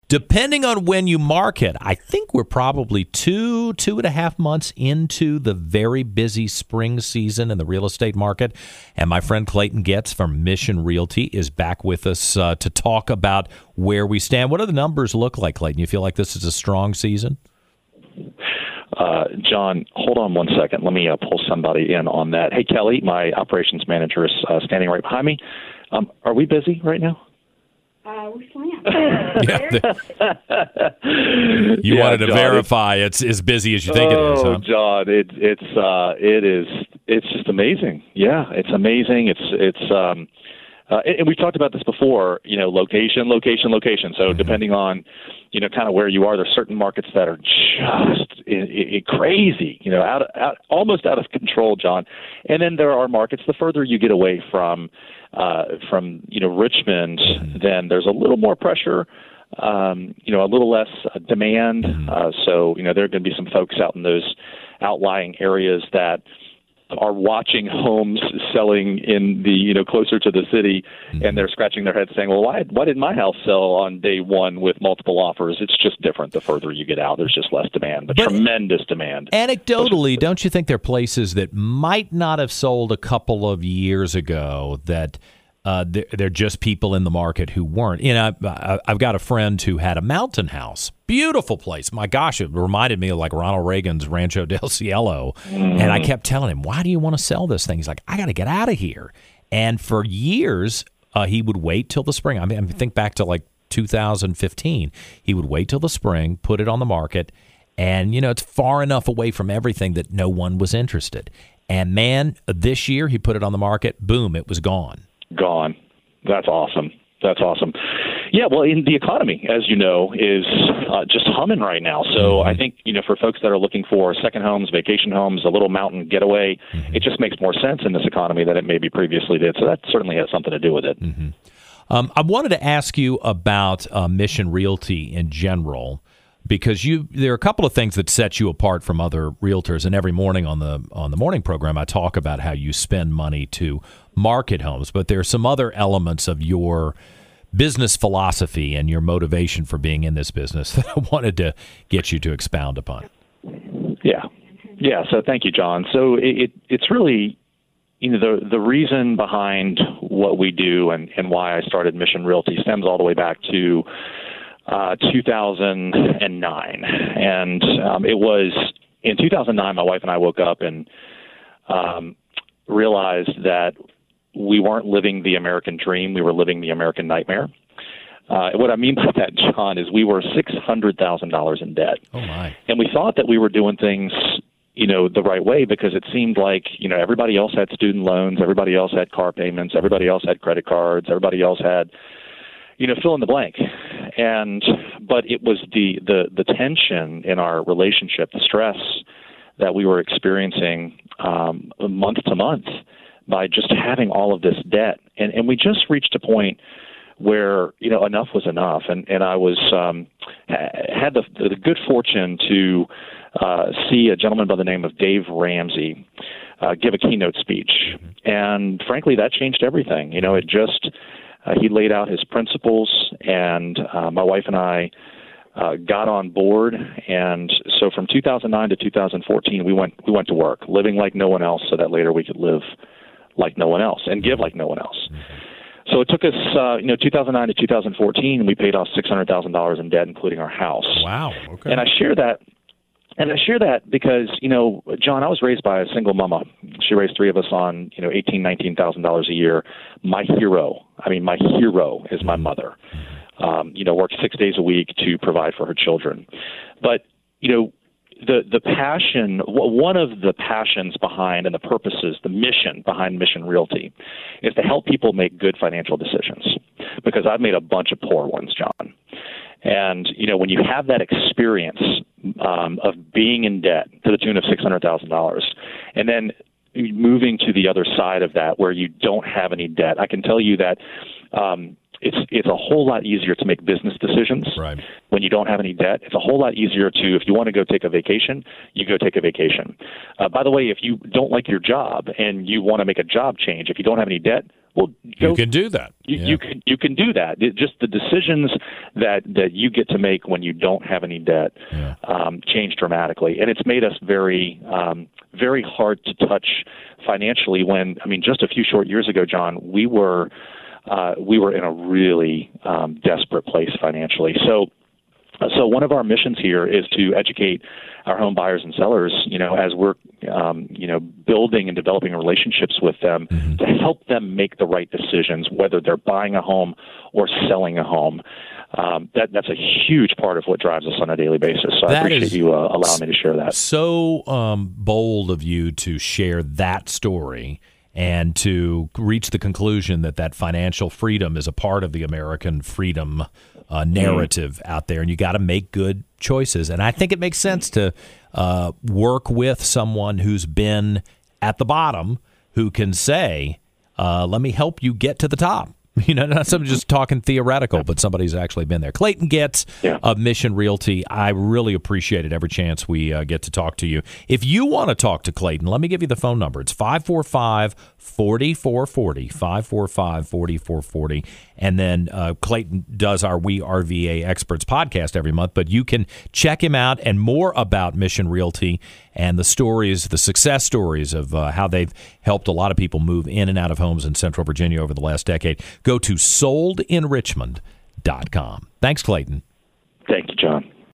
Depending on when you mark it, I think we're probably 2.5 months into the very busy spring season in the real estate market. And my friend Clayton Getz from Mission Realty is back with us to talk about where we stand. What do the numbers look like, Clayton? You feel like this is a strong season? John, hold on one second. Let me pull somebody in on that. Hey, Kelly, my operations manager is standing right behind me. Are we busy right now? We slammed. You wanted to verify it's as busy as you think it is, huh? John, it's just amazing. Yeah, it's amazing. And we've talked about this before, location. So depending on, kind of where you are, there's certain markets that are just crazy, almost out of control, John. And then there are markets, the further you get away from Richmond, then there's a little more pressure, a little less demand. So, there are going to be some folks out in those outlying areas that are watching homes selling in the, closer to the city, and they're scratching their heads saying, well, why did my house sell on day one with multiple offers? It's just different. The further you get out, there's just less demand, but tremendous demand. Anecdotally, don't you think there are places that might not have sold a couple of years ago that they're just people in the market who weren't? I've got a friend who had a mountain house. Beautiful place. My gosh, it reminded me of like Ronald Reagan's Rancho del Cielo. And I kept telling him, why do you want to sell this thing? He's like, I got to get out of here. And for years, he would wait till the spring. I mean, think back to like 2015. He would wait till the spring, put it on the market, and, it's far enough away from everything that no one was interested. And, man, this year he put it on the market. Boom, it was gone. Gone. That's awesome. Yeah, well, the economy, as you know, is just humming right now. So I think, for folks that are looking for second homes, vacation homes, a little mountain getaway, it just makes more sense in this economy than it maybe previously did. So that certainly has something to do with it. I wanted to ask you about Mission Realty in general, because there are a couple of things that set you apart from other realtors. And every morning on the morning program, I talk about how you spend money to market homes. But there are some other elements of your business philosophy and your motivation for being in this business that I wanted to get you to expound upon. Yeah. So thank you, John. So it's really, the reason behind what we do and why I started Mission Realty stems all the way back to 2009. And it was in 2009, my wife and I woke up and realized that we weren't living the American dream. We were living the American nightmare. What I mean by that, John, is we were $600,000 in debt. Oh, my. And we thought that we were doing things, the right way, because it seemed like, everybody else had student loans, everybody else had car payments, everybody else had credit cards, everybody else had, fill in the blank. But it was the tension in our relationship, the stress that we were experiencing month to month by just having all of this debt. And we just reached a point where, enough was enough. And I was had the good fortune to see a gentleman by the name of Dave Ramsey give a keynote speech. And frankly, that changed everything. It just he laid out his principles, and my wife and I got on board. And so from 2009 to 2014, we went to work, living like no one else, so that later we could live like no one else and give like no one else. So it took us, 2009 to 2014, we paid off $600,000 in debt, including our house. Wow. Okay. And I share that because, John, I was raised by a single mama. She raised three of us on, $18,000, $19,000 a year. My hero is my mother. Worked 6 days a week to provide for her children. But, the passion, one of the passions behind and the purposes, the mission behind Mission Realty is to help people make good financial decisions, because I've made a bunch of poor ones, John. And, when you have that experience of being in debt to the tune of $600,000 and then moving to the other side of that where you don't have any debt, I can tell you that it's a whole lot easier to make business decisions when you don't have any debt. It's a whole lot easier to, if you want to go take a vacation, you go take a vacation. By the way, if you don't like your job and you want to make a job change, if you don't have any debt, well, you can do that. You can do that. Just the decisions that you get to make when you don't have any debt change dramatically, and it's made us very very hard to touch financially. When just a few short years ago, John, we were in a really desperate place financially. So one of our missions here is to educate our home buyers and sellers, as we're, building and developing relationships with them to help them make the right decisions, whether they're buying a home or selling a home. That's a huge part of what drives us on a daily basis. So I appreciate you allowing me to share that. So bold of you to share that story and to reach the conclusion that financial freedom is a part of the American freedom narrative out there, and you got to make good choices. And I think it makes sense to work with someone who's been at the bottom, who can say, let me help you get to the top. Not somebody just talking theoretical, but somebody's actually been there. Clayton Getz of Mission Realty. I really appreciate it every chance we get to talk to you. If you want to talk to Clayton, let me give you the phone number. It's 545-4440, 545-4440. And then Clayton does our We Are VA Experts podcast every month, but you can check him out and more about Mission Realty and the stories, the success stories of how they've helped a lot of people move in and out of homes in Central Virginia over the last decade. Go to soldinrichmond.com. Thanks, Clayton. Thank you, John.